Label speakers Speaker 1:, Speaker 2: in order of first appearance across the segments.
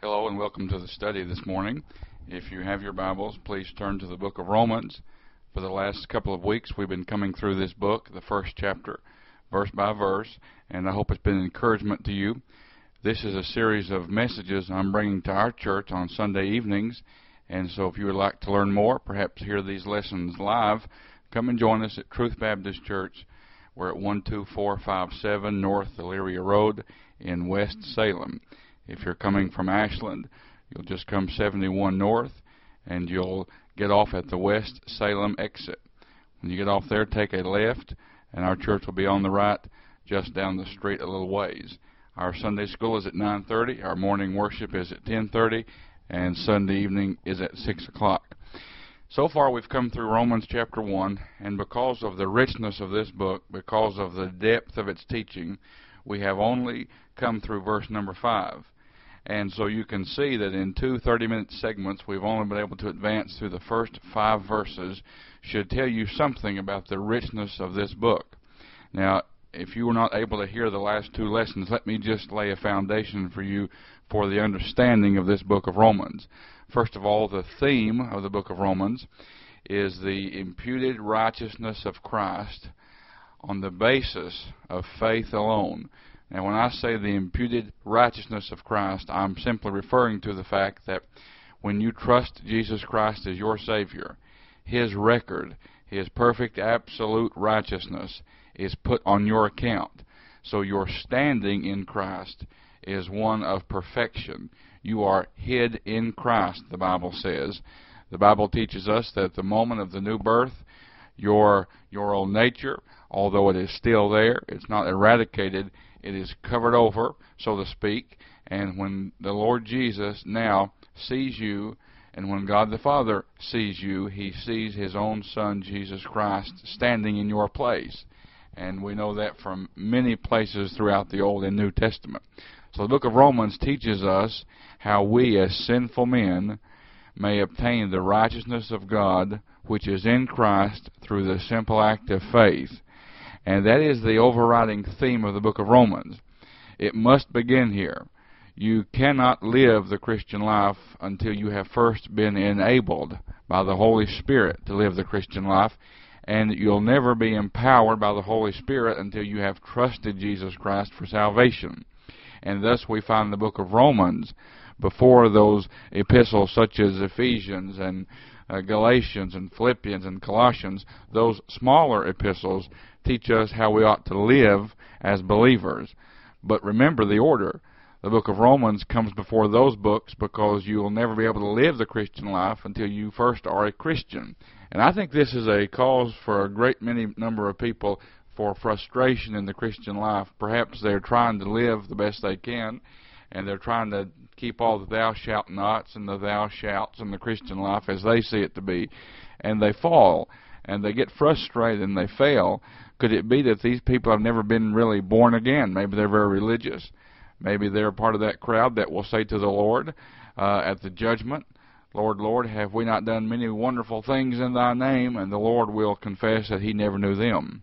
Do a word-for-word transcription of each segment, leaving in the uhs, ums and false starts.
Speaker 1: Hello and welcome to the study this morning. If you have your Bibles, please turn to the book of Romans. For the last couple of weeks we've been coming through this book, the first chapter, verse by verse, and I hope it's been an encouragement to you. This is a series of messages I'm bringing to our church on Sunday evenings, and so if you would like to learn more, perhaps hear these lessons live, come and join us at Truth Baptist Church. We're at one two four five seven North Elyria Road in West Salem. If you're coming from Ashland, you'll just come seventy-one north, and you'll get off at the West Salem exit. When you get off there, take a left, and our church will be on the right, just down the street a little ways. Our Sunday school is at nine thirty, our morning worship is at ten thirty, and Sunday evening is at six o'clock. So far we've come through Romans chapter one, and because of the richness of this book, because of the depth of its teaching, we have only come through verse number five. And so you can see that in two thirty-minute segments, we've only been able to advance through the first five verses. Should tell you something about the richness of this book. Now, if you were not able to hear the last two lessons, let me just lay a foundation for you for the understanding of this book of Romans. First of all, the theme of the book of Romans is the imputed righteousness of Christ on the basis of faith alone. Now, when I say the imputed righteousness of Christ, I'm simply referring to the fact that when you trust Jesus Christ as your Savior, His record, His perfect absolute righteousness is put on your account. So your standing in Christ is one of perfection. You are hid in Christ, the Bible says. The Bible teaches us that at the moment of the new birth, your, your old nature, although it is still there, it's not eradicated, it is covered over, so to speak, and when the Lord Jesus now sees you, and when God the Father sees you, He sees His own Son, Jesus Christ, standing in your place. And we know that from many places throughout the Old and New Testament. So the book of Romans teaches us how we as sinful men may obtain the righteousness of God, which is in Christ through the simple act of faith. And that is the overriding theme of the book of Romans. It must begin here. You cannot live the Christian life until you have first been enabled by the Holy Spirit to live the Christian life, and you'll never be empowered by the Holy Spirit until you have trusted Jesus Christ for salvation. And thus we find the book of Romans before those epistles such as Ephesians and uh, Galatians and Philippians and Colossians. Those smaller epistles teach us how we ought to live as believers. But remember the order. The book of Romans comes before those books because you will never be able to live the Christian life until you first are a Christian. And I think this is a cause for a great many number of people for frustration in the Christian life. Perhaps they're trying to live the best they can, and they're trying to keep all the thou shalt nots and the thou shalts in the Christian life as they see it to be, and they fall, and they get frustrated and they fail. Could it be that these people have never been really born again? Maybe they're very religious. Maybe they're part of that crowd that will say to the Lord uh, at the judgment, Lord, Lord, have we not done many wonderful things in Thy name? And the Lord will confess that He never knew them.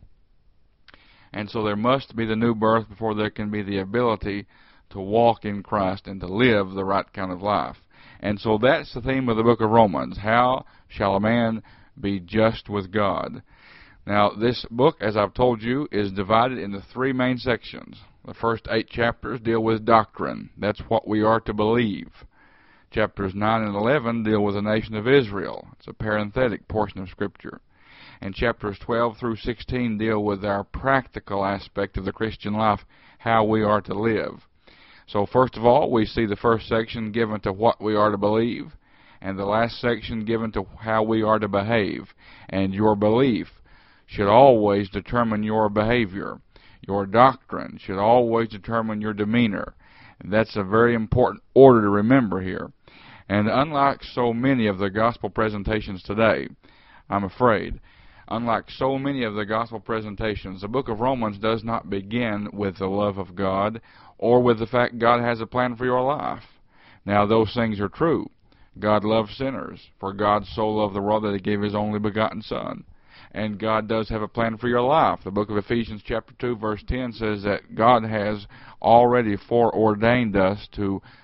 Speaker 1: And so there must be the new birth before there can be the ability to walk in Christ and to live the right kind of life. And so that's the theme of the book of Romans. How shall a man be just with God? Now, this book, as I've told you, is divided into three main sections. The first eight chapters deal with doctrine. That's what we are to believe. Chapters nine and eleven deal with the nation of Israel. It's a parenthetic portion of Scripture. And chapters twelve through sixteen deal with our practical aspect of the Christian life, how we are to live. So first of all, we see the first section given to what we are to believe, and the last section given to how we are to behave. And your belief should always determine your behavior. Your doctrine should always determine your demeanor. And that's a very important order to remember here. And unlike so many of the gospel presentations today, I'm afraid, unlike so many of the gospel presentations, the book of Romans does not begin with the love of God or with the fact God has a plan for your life. Now, those things are true. God loves sinners, for God so loved the world that He gave His only begotten Son. And God does have a plan for your life. The book of Ephesians chapter two verse ten says that God has already foreordained us to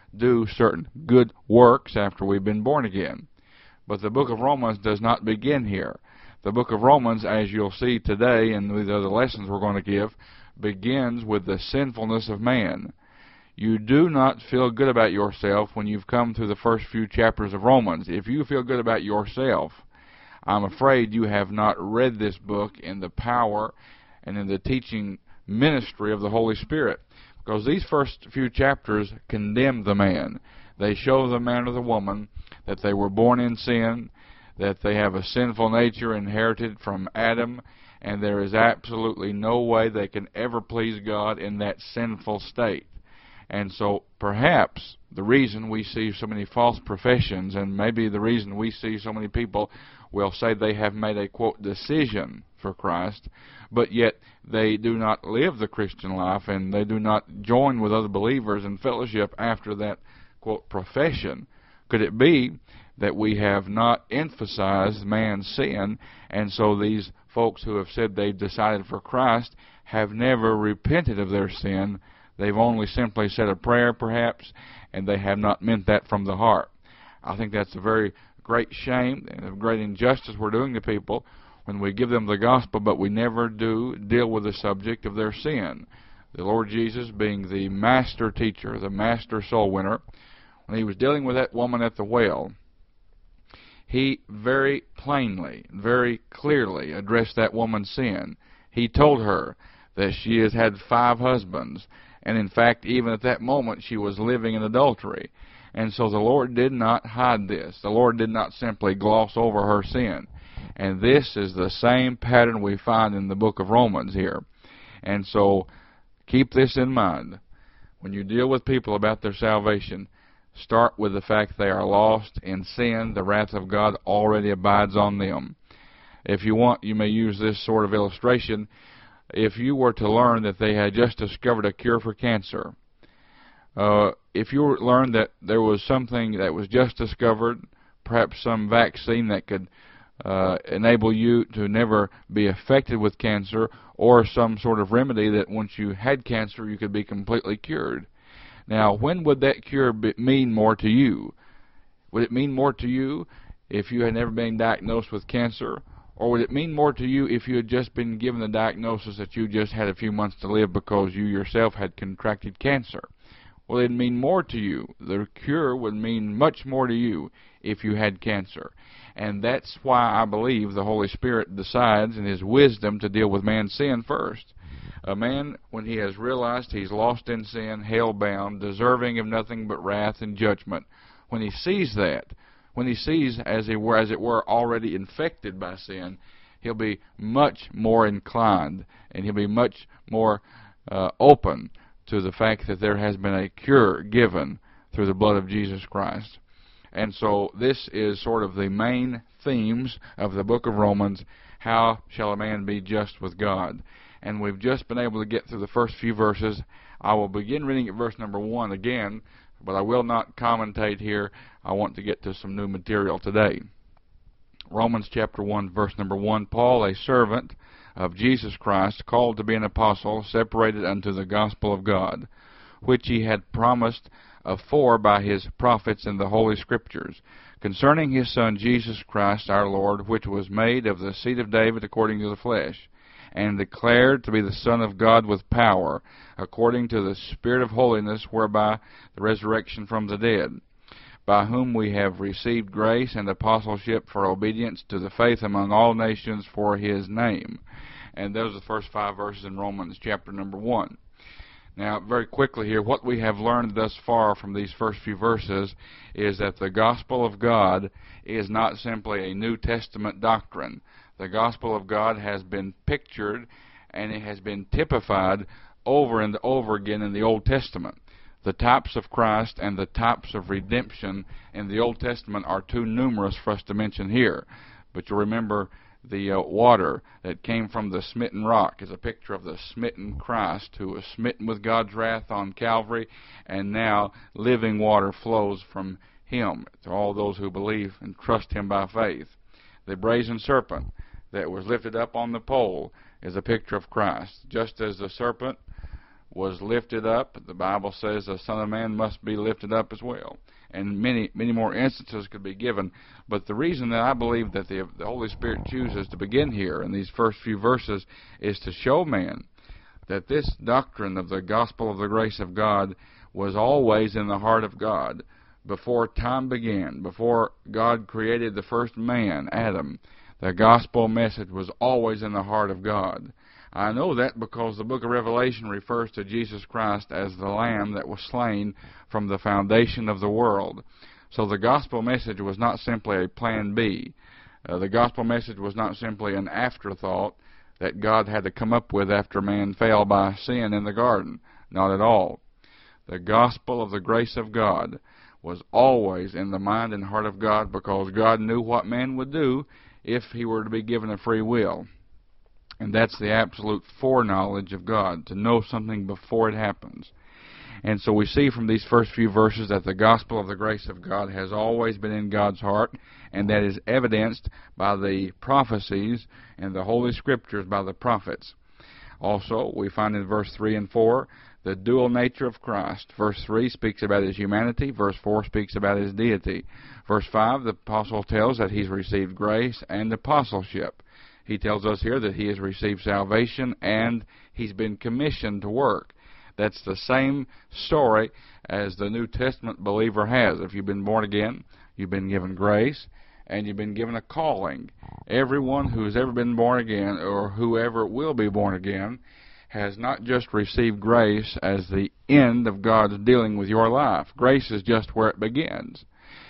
Speaker 1: do certain good works after we've been born again. But the book of Romans does not begin here. The book of Romans, as you'll see today and with the other lessons we're going to give, begins with the sinfulness of man. You do not feel good about yourself when you've come through the first few chapters of Romans. If you feel good about yourself, I'm afraid you have not read this book in the power and in the teaching ministry of the Holy Spirit. Because these first few chapters condemn the man. They show the man or the woman that they were born in sin, that they have a sinful nature inherited from Adam, and there is absolutely no way they can ever please God in that sinful state. And so perhaps the reason we see so many false professions, and maybe the reason we see so many people will say they have made a, quote, decision for Christ, but yet they do not live the Christian life, and they do not join with other believers in fellowship after that, quote, profession. Could it be that we have not emphasized man's sin, and so these folks who have said they've decided for Christ have never repented of their sin? They've only simply said a prayer, perhaps, and they have not meant that from the heart. I think that's a very great shame and a great injustice we're doing to people when we give them the gospel, but we never do deal with the subject of their sin. The Lord Jesus, being the master teacher, the master soul winner, when he was dealing with that woman at the well, he very plainly, very clearly addressed that woman's sin. He told her that she has had five husbands, and in fact, even at that moment, she was living in adultery. And so the Lord did not hide this. The Lord did not simply gloss over her sin. And this is the same pattern we find in the book of Romans here. And so keep this in mind. When you deal with people about their salvation, start with the fact they are lost in sin. The wrath of God already abides on them. If you want, you may use this sort of illustration. If you were to learn that they had just discovered a cure for cancer, uh, if you learned that there was something that was just discovered, perhaps some vaccine that could uh, enable you to never be affected with cancer, or some sort of remedy that once you had cancer you could be completely cured. Now, when would that cure be, mean more to you? Would it mean more to you if you had never been diagnosed with cancer? Or would it mean more to you if you had just been given the diagnosis that you just had a few months to live because you yourself had contracted cancer? Well, it'd mean more to you. The cure would mean much more to you if you had cancer. And that's why I believe the Holy Spirit decides in His wisdom to deal with man's sin first. A man, when he has realized he's lost in sin, hell-bound, deserving of nothing but wrath and judgment, when he sees that, when he sees, as it were, as it were, already infected by sin, he'll be much more inclined, and he'll be much more uh, open to the fact that there has been a cure given through the blood of Jesus Christ. And so this is sort of the main themes of the book of Romans. How shall a man be just with God? And we've just been able to get through the first few verses. I will begin reading at verse number one again, but I will not commentate here. I want to get to some new material today. Romans chapter one, verse number one. Paul, a servant of Jesus Christ, called to be an apostle, separated unto the gospel of God, which he had promised afore by his prophets in the Holy Scriptures, concerning his Son Jesus Christ our Lord, which was made of the seed of David according to the flesh, and declared to be the Son of God with power, according to the Spirit of holiness, whereby the resurrection from the dead, by whom we have received grace and apostleship for obedience to the faith among all nations for his name. And those are the first five verses in Romans chapter number one. Now, very quickly here, what we have learned thus far from these first few verses is that the gospel of God is not simply a New Testament doctrine. The gospel of God has been pictured and it has been typified over and over again in the Old Testament. The types of Christ and the types of redemption in the Old Testament are too numerous for us to mention here. But you'll remember the uh, water that came from the smitten rock is a picture of the smitten Christ, who was smitten with God's wrath on Calvary, and now living water flows from him to all those who believe and trust him by faith. The brazen serpent that was lifted up on the pole is a picture of Christ. Just as the serpent was lifted up, the Bible says the Son of Man must be lifted up as well. And many, many more instances could be given. But the reason that I believe that the, the Holy Spirit chooses to begin here in these first few verses is to show man that this doctrine of the gospel of the grace of God was always in the heart of God. Before time began, before God created the first man, Adam, the gospel message was always in the heart of God. I know that because the book of Revelation refers to Jesus Christ as the Lamb that was slain from the foundation of the world. So the gospel message was not simply a plan B. Uh, the gospel message was not simply an afterthought that God had to come up with after man fell by sin in the garden. Not at all. The gospel of the grace of God was always in the mind and heart of God, because God knew what man would do if he were to be given a free will. And that's the absolute foreknowledge of God, to know something before it happens. And so we see from these first few verses that the gospel of the grace of God has always been in God's heart, and that is evidenced by the prophecies and the Holy Scriptures by the prophets. Also, we find in verse three and four the dual nature of Christ. Verse three speaks about his humanity. Verse four speaks about his deity. Verse five, the apostle tells that he's received grace and apostleship. He tells us here that he has received salvation and he's been commissioned to work. That's the same story as the New Testament believer has. If you've been born again, you've been given grace, and you've been given a calling. Everyone who has ever been born again, or whoever will be born again, has not just received grace as the end of God's dealing with your life. Grace is just where it begins.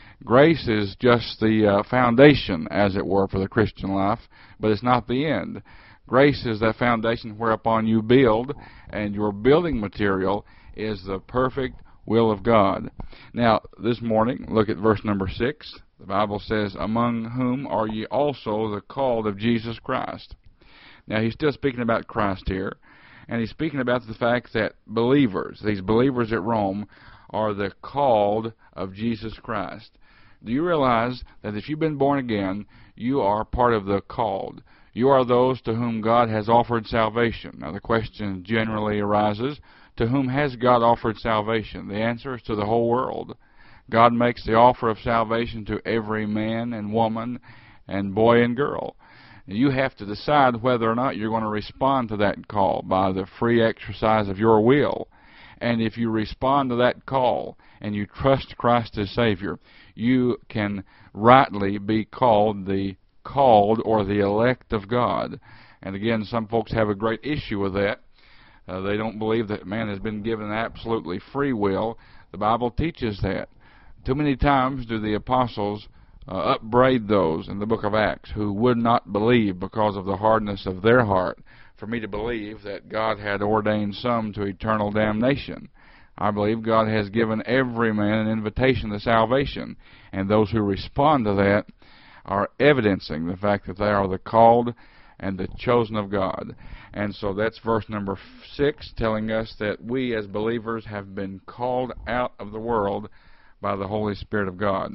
Speaker 1: Grace is just the uh, foundation, as it were, for the Christian life, but it's not the end. Grace is that foundation whereupon you build, and your building material is the perfect will of God. Now, this morning, look at verse number six. The Bible says, among whom are ye also the called of Jesus Christ. Now, he's still speaking about Christ here, and he's speaking about the fact that believers, these believers at Rome, are the called of Jesus Christ. Do you realize that if you've been born again, you are part of the called? You are those to whom God has offered salvation. Now, the question generally arises, to whom has God offered salvation? The answer is to the whole world. God makes the offer of salvation to every man and woman and boy and girl. You have to decide whether or not you're going to respond to that call by the free exercise of your will. And if you respond to that call and you trust Christ as Savior, you can rightly be called the called or the elect of God. And again, some folks have a great issue with that. Uh, they don't believe that man has been given absolutely free will. The Bible teaches that. Too many times do the apostles uh, upbraid those in the book of Acts who would not believe because of the hardness of their heart, for me to believe that God had ordained some to eternal damnation. I believe God has given every man an invitation to salvation, and those who respond to that are evidencing the fact that they are the called and the chosen of God. And so that's verse number six, telling us that we as believers have been called out of the world by the Holy Spirit of God.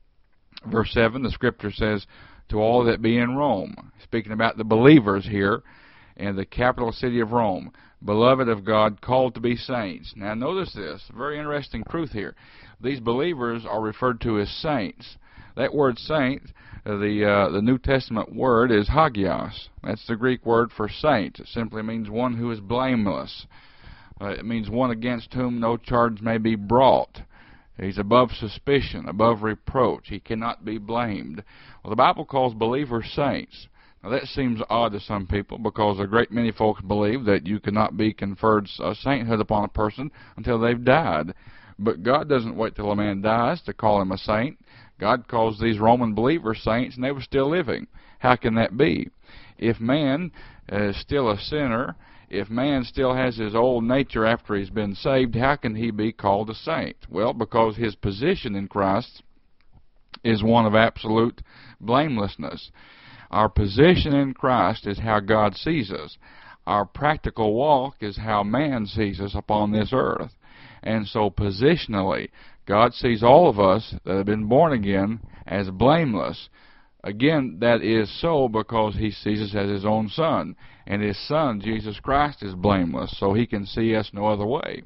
Speaker 1: Verse seven, the Scripture says, to all that be in Rome, speaking about the believers here in the capital city of Rome, beloved of God, called to be saints. Now notice this, very interesting truth here. These believers are referred to as saints. That word saint, the uh, the New Testament word is hagios. That's the Greek word for saint. It simply means one who is blameless. Uh, it means one against whom no charge may be brought. He's above suspicion, above reproach. He cannot be blamed. Well, the Bible calls believers saints. Now, that seems odd to some people, because a great many folks believe that you cannot be conferred a sainthood upon a person until they've died. But God doesn't wait till a man dies to call him a saint. God calls these Roman believers saints, and they were still living. How can that be? If man is still a sinner, if man still has his old nature after he's been saved, how can he be called a saint? Well, because his position in Christ is one of absolute blamelessness. Our position in Christ is how God sees us. Our practical walk is how man sees us upon this earth. And so positionally, God sees all of us that have been born again as blameless. Again, that is so because he sees us as his own son. and His Son, Jesus Christ, is blameless, so He can see us no other way.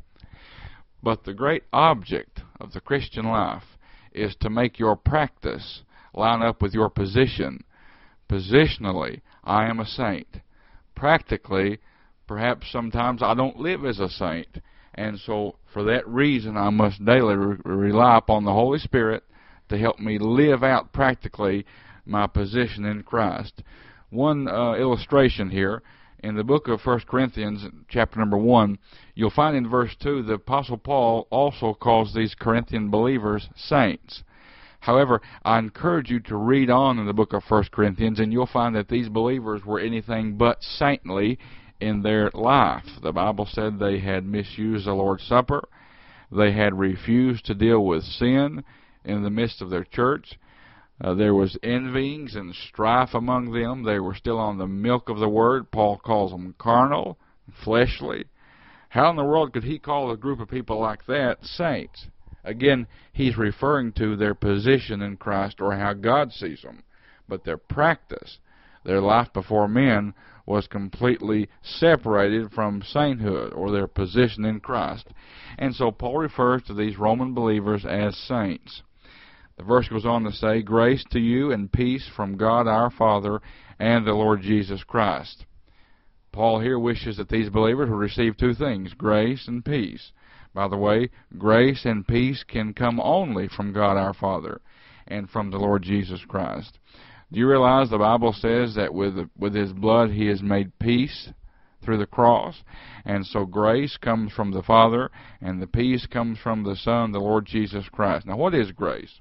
Speaker 1: But the great object of the Christian life is to make your practice line up with your position. Positionally, I am a saint. Practically, perhaps sometimes I don't live as a saint. And so, for that reason, I must daily re- rely upon the Holy Spirit to help me live out practically my position in Christ. One uh, illustration here, in the book of First Corinthians, chapter number one, you'll find in verse two, the Apostle Paul also calls these Corinthian believers saints. However, I encourage you to read on in the book of First Corinthians, and you'll find that these believers were anything but saintly in their life. The Bible said they had misused the Lord's Supper. They had refused to deal with sin in the midst of their church. Uh, there was envyings and strife among them. They were still on the milk of the Word. Paul calls them carnal, fleshly. How in the world could he call a group of people like that saints? Again, he's referring to their position in Christ, or how God sees them. But their practice, their life before men, was completely separated from sainthood, or their position in Christ. And so Paul refers to these Roman believers as saints. The verse goes on to say, "Grace to you and peace from God our Father and the Lord Jesus Christ." Paul here wishes that these believers would receive two things, grace and peace. By the way, grace and peace can come only from God our Father and from the Lord Jesus Christ. Do you realize the Bible says that with with His blood He has made peace through the cross? And so grace comes from the Father, and the peace comes from the Son, the Lord Jesus Christ. Now, what is grace?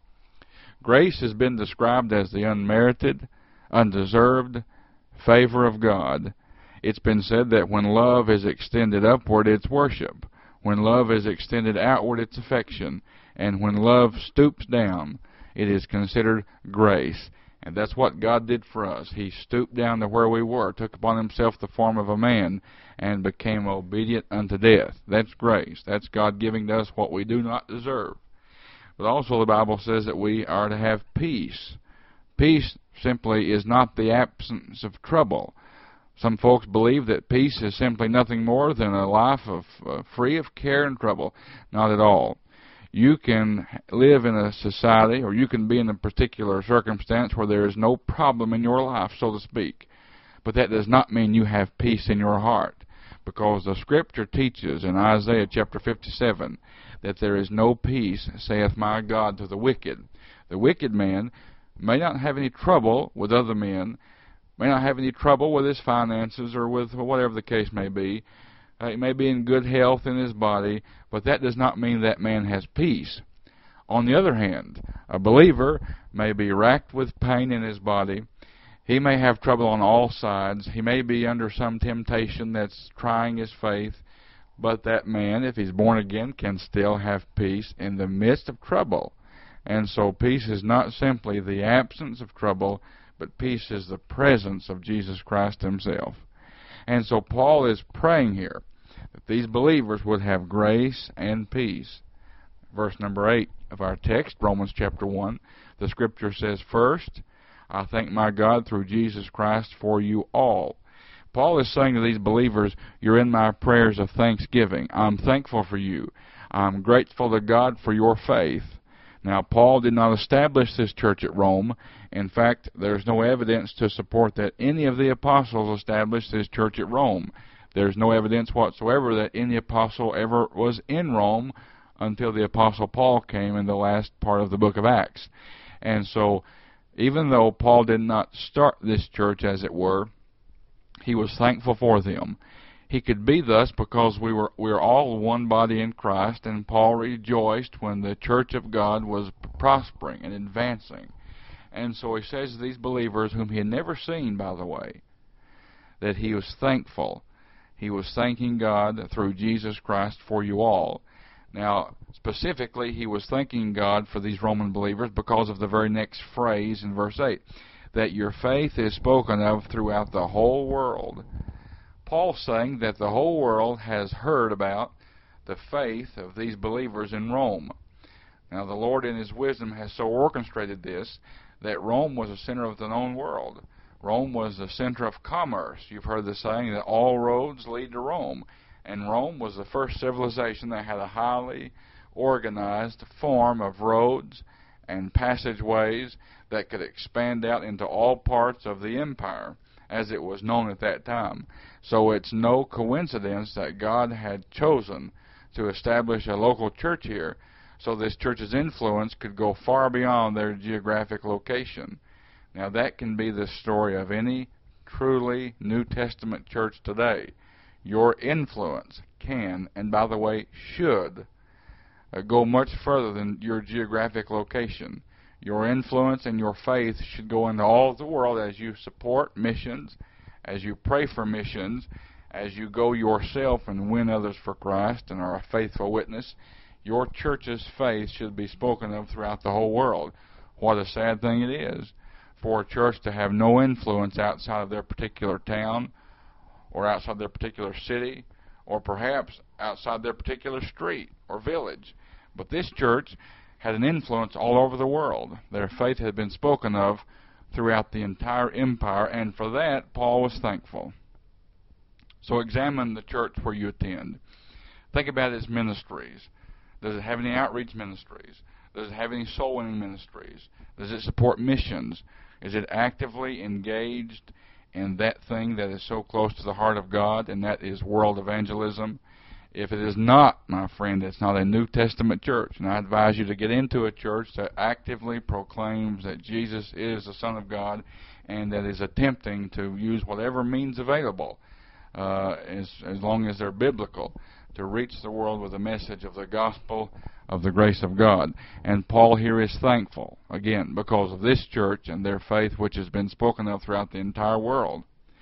Speaker 1: Grace has been described as the unmerited, undeserved favor of God. It's been said that when love is extended upward, it's worship. When love is extended outward, it's affection. And when love stoops down, it is considered grace. And that's what God did for us. He stooped down to where we were, took upon Himself the form of a man, and became obedient unto death. That's grace. That's God giving to us what we do not deserve. But also the Bible says that we are to have peace. Peace simply is not the absence of trouble. Some folks believe that peace is simply nothing more than a life of uh, free of care and trouble. Not at all. You can live in a society, or you can be in a particular circumstance where there is no problem in your life, so to speak. But that does not mean you have peace in your heart, because the Scripture teaches in Isaiah chapter fifty-seven that there is no peace, saith my God, to the wicked. The wicked man may not have any trouble with other men, may not have any trouble with his finances or with whatever the case may be. Uh, he may be in good health in his body, but that does not mean that man has peace. On the other hand, a believer may be racked with pain in his body. He may have trouble on all sides. He may be under some temptation that's trying his faith. But that man, if he's born again, can still have peace in the midst of trouble. And so peace is not simply the absence of trouble, but peace is the presence of Jesus Christ Himself. And so Paul is praying here that these believers would have grace and peace. Verse number eight of our text, Romans chapter one, the Scripture says, "First, I thank my God through Jesus Christ for you all." Paul is saying to these believers, you're in my prayers of thanksgiving. I'm thankful for you. I'm grateful to God for your faith. Now, Paul did not establish this church at Rome. In fact, there's no evidence to support that any of the apostles established this church at Rome. There's no evidence whatsoever that any apostle ever was in Rome until the apostle Paul came in the last part of the book of Acts. And so, even though Paul did not start this church, as it were, he was thankful for them. He could be thus because we were we were all one body in Christ, and Paul rejoiced when the church of God was prospering and advancing. And so he says to these believers, whom he had never seen, by the way, that he was thankful. He was thanking God through Jesus Christ for you all. Now, specifically, he was thanking God for these Roman believers because of the very next phrase in verse eight, that your faith is spoken of throughout the whole world. Paul's saying that the whole world has heard about the faith of these believers in Rome. Now, the Lord in His wisdom has so orchestrated this that Rome was the center of the known world. Rome was the center of commerce. You've heard the saying that all roads lead to Rome. And Rome was the first civilization that had a highly organized form of roads and passageways that could expand out into all parts of the empire, as it was known at that time. So it's no coincidence that God had chosen to establish a local church here, so this church's influence could go far beyond their geographic location. Now that can be the story of any truly New Testament church today. Your influence can, and by the way, should, uh, go much further than your geographic location. Your influence and your faith should go into all of the world as you support missions, as you pray for missions, as you go yourself and win others for Christ and are a faithful witness. Your church's faith should be spoken of throughout the whole world. What a sad thing it is for a church to have no influence outside of their particular town, or outside their particular city, or perhaps outside their particular street or village. But this church had an influence all over the world. Their faith had been spoken of throughout the entire empire, and for that Paul was thankful. So examine the church where you attend. Think about its ministries. Does it have any outreach ministries? Does it have any soul-winning ministries? Does it support missions? Is it actively engaged in that thing that is so close to the heart of God, and that is world evangelism? If it is not, my friend, it's not a New Testament church. And I advise you to get into a church that actively proclaims that Jesus is the Son of God, and that is attempting to use whatever means available, uh, as, as long as they're biblical, to reach the world with the message of the gospel of the grace of God. And Paul here is thankful, again, because of this church and their faith, which has been spoken of throughout the entire world.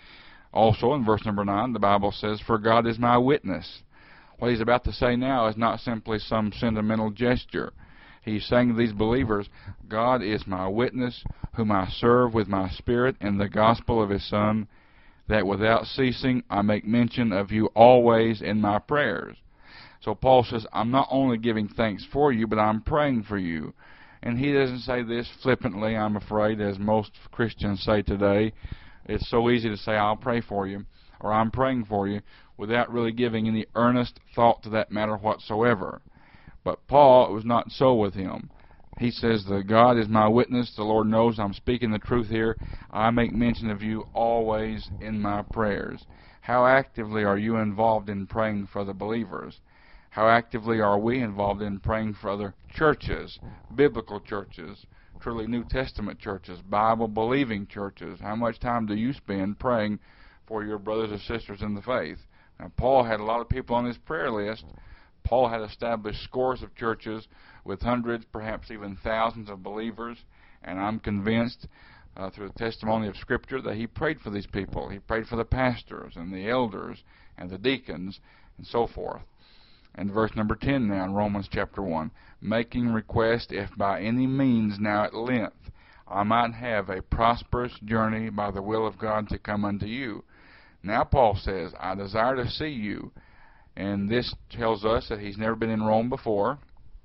Speaker 1: Also, in verse number nine, the Bible says, "For God is my witness." What he's about to say now is not simply some sentimental gesture. He's saying to these believers, God is my witness, whom I serve with my spirit in the gospel of his Son, that without ceasing I make mention of you always in my prayers. So Paul says, I'm not only giving thanks for you, but I'm praying for you. And he doesn't say this flippantly, I'm afraid, as most Christians say today. It's so easy to say, I'll pray for you, or I'm praying for you, without really giving any earnest thought to that matter whatsoever. But Paul, it was not so with him. He says that God is my witness. The Lord knows I'm speaking the truth here. I make mention of you always in my prayers. How actively are you involved in praying for the believers? How actively are we involved in praying for other churches, biblical churches, truly New Testament churches, Bible-believing churches? How much time do you spend praying for your brothers and sisters in the faith? Now, Paul had a lot of people on his prayer list. Paul had established scores of churches with hundreds, perhaps even thousands of believers, and I'm convinced uh, through the testimony of Scripture that he prayed for these people. He prayed for the pastors and the elders and the deacons and so forth. And verse number ten now in Romans chapter one, making request if by any means now at length I might have a prosperous journey by the will of God to come unto you. Now Paul says, I desire to see you. And this tells us that he's never been in Rome before.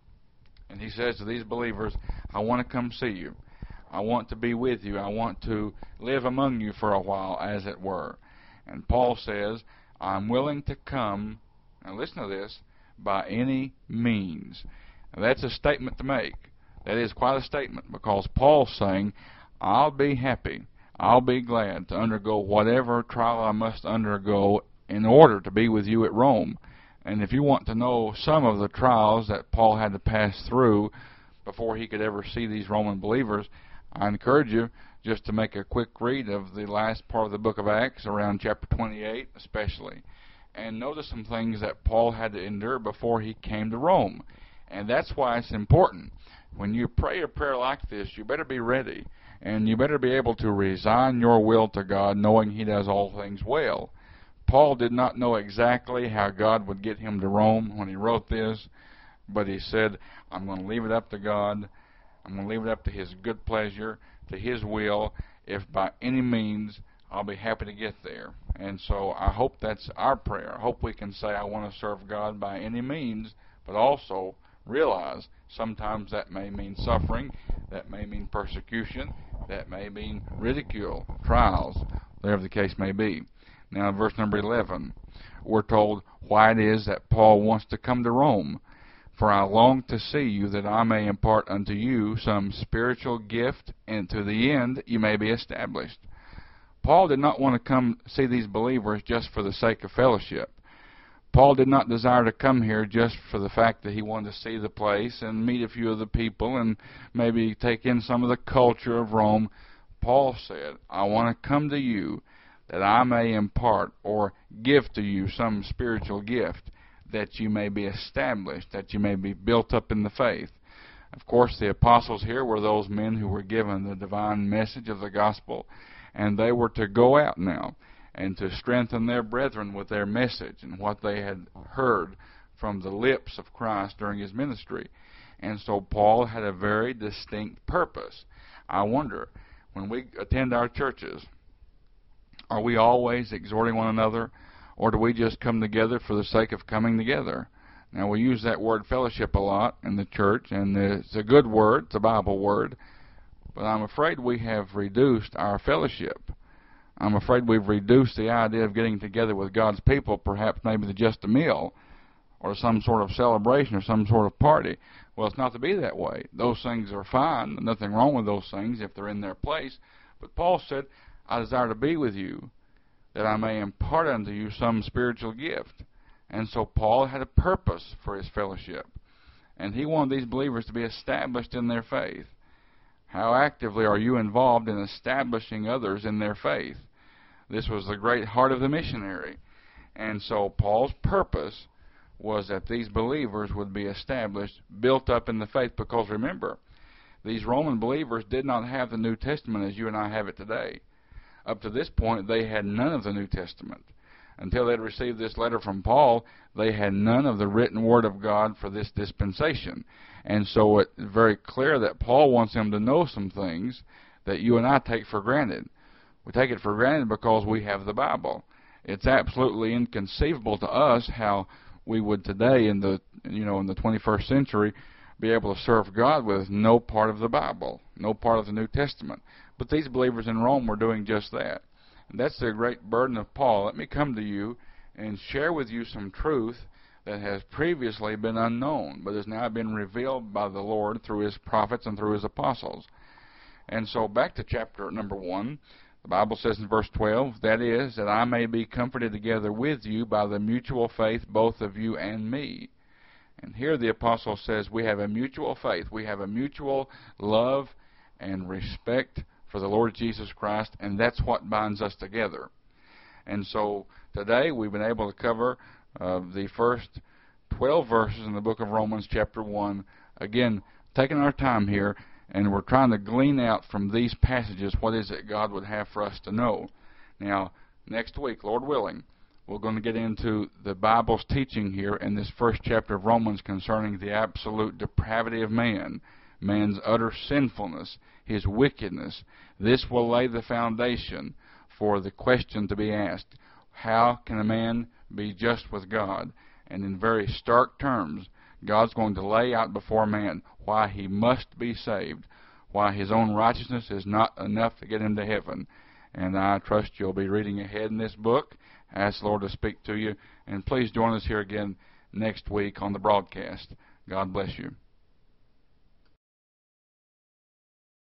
Speaker 1: And he says to these believers, I want to come see you. I want to be with you. I want to live among you for a while, as it were. And Paul says, I'm willing to come, now listen to this, by any means. Now that's a statement to make. That is quite a statement, because Paul's saying, I'll be happy, I'll be glad to undergo whatever trial I must undergo in order to be with you at Rome. And if you want to know some of the trials that Paul had to pass through before he could ever see these Roman believers, I encourage you just to make a quick read of the last part of the book of Acts, around chapter twenty-eight especially, and notice some things that Paul had to endure before he came to Rome. And that's why it's important. When you pray a prayer like this, you better be ready, and you better be able to resign your will to God, knowing he does all things well. Paul did not know exactly how God would get him to Rome when he wrote this, but he said, I'm going to leave it up to God. I'm going to leave it up to his good pleasure, to his will. If by any means, I'll be happy to get there. And so I hope that's our prayer. I hope we can say, I want to serve God by any means, but also realize sometimes that may mean suffering, that may mean persecution, That may mean ridicule, trials, whatever the case may be. Now, in verse number eleven, we're told why it is that Paul wants to come to Rome. For I long to see you, that I may impart unto you some spiritual gift, and to the end you may be established. Paul did not want to come see these believers just for the sake of fellowship. Paul did not desire to come here just for the fact that he wanted to see the place and meet a few of the people and maybe take in some of the culture of Rome. Paul said, I want to come to you that I may impart or give to you some spiritual gift, that you may be established, that you may be built up in the faith. Of course, the apostles here were those men who were given the divine message of the gospel, and they were to go out now and to strengthen their brethren with their message and what they had heard from the lips of Christ during his ministry. And so Paul had a very distinct purpose. I wonder, when we attend our churches, are we always exhorting one another, or do we just come together for the sake of coming together? Now, we use that word fellowship a lot in the church, and it's a good word, it's a Bible word, but I'm afraid we have reduced our fellowship. I'm afraid we've reduced the idea of getting together with God's people, perhaps maybe to just a meal or some sort of celebration or some sort of party. Well, it's not to be that way. Those things are fine. Nothing wrong with those things if they're in their place. But Paul said, I desire to be with you, that I may impart unto you some spiritual gift. And so Paul had a purpose for his fellowship. And he wanted these believers to be established in their faith. How actively are you involved in establishing others in their faith? This was the great heart of the missionary. And so Paul's purpose was that these believers would be established, built up in the faith, because remember, these Roman believers did not have the New Testament as you and I have it today. Up to this point, they had none of the New Testament. Until they'd received this letter from Paul, they had none of the written Word of God for this dispensation. And so it's very clear that Paul wants them to know some things that you and I take for granted. We take it for granted because we have the Bible. It's absolutely inconceivable to us how we would today in the you know in the twenty-first century be able to serve God with no part of the Bible, no part of the New Testament. But these believers in Rome were doing just that. And that's the great burden of Paul. Let me come to you and share with you some truth that has previously been unknown, but has now been revealed by the Lord through his prophets and through his apostles. And so back to chapter number one, the Bible says in verse twelve, that is, that I may be comforted together with you by the mutual faith both of you and me. And here the apostle says we have a mutual faith. We have a mutual love and respect for the Lord Jesus Christ, and that's what binds us together. And so today we've been able to cover uh, the first twelve verses in the book of Romans chapter one. Again, taking our time here, and we're trying to glean out from these passages what is it God would have for us to know. Now, next week, Lord willing, we're going to get into the Bible's teaching here in this first chapter of Romans concerning the absolute depravity of man, man's utter sinfulness, his wickedness. This will lay the foundation for the question to be asked, how can a man be just with God? And in very stark terms, God's going to lay out before man why he must be saved, why his own righteousness is not enough to get him to heaven. And I trust you'll be reading ahead in this book. Ask the Lord to speak to you. And please join us here again next week on the broadcast. God bless you.